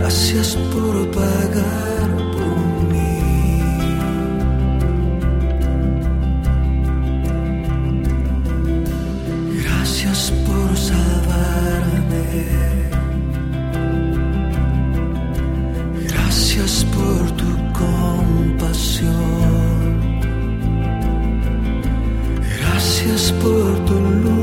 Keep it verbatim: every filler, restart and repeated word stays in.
Gracias por pagar por mí. Gracias por salvarme. Gracias por tu compasión. Gracias por tu luz.